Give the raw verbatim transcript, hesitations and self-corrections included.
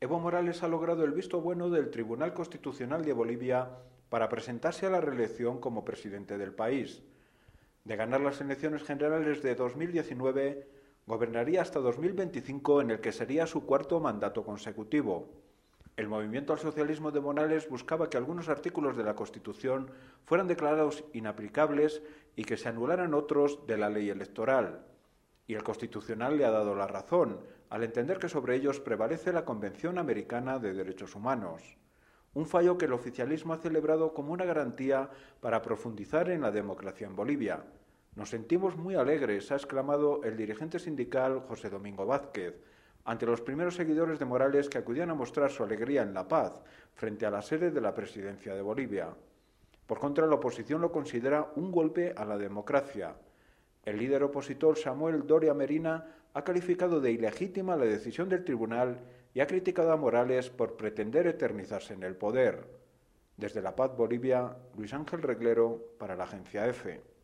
Evo Morales ha logrado el visto bueno del Tribunal Constitucional de Bolivia para presentarse a la reelección como presidente del país. De ganar las elecciones generales de dos mil diecinueve, gobernaría hasta dos mil veinticinco, en el que sería su cuarto mandato consecutivo. El movimiento al socialismo de Morales buscaba que algunos artículos de la Constitución fueran declarados inaplicables y que se anularan otros de la ley electoral. Y el Constitucional le ha dado la razón, al entender que sobre ellos prevalece la Convención Americana de Derechos Humanos. Un fallo que el oficialismo ha celebrado como una garantía para profundizar en la democracia en Bolivia. Nos sentimos muy alegres, ha exclamado el dirigente sindical José Domingo Vázquez, ante los primeros seguidores de Morales que acudían a mostrar su alegría en La Paz, frente a la sede de la presidencia de Bolivia. Por contra, la oposición lo considera un golpe a la democracia. El líder opositor Samuel Doria Merina ha calificado de ilegítima la decisión del tribunal y ha criticado a Morales por pretender eternizarse en el poder. Desde La Paz, Bolivia, Luis Ángel Reglero, para la Agencia EFE.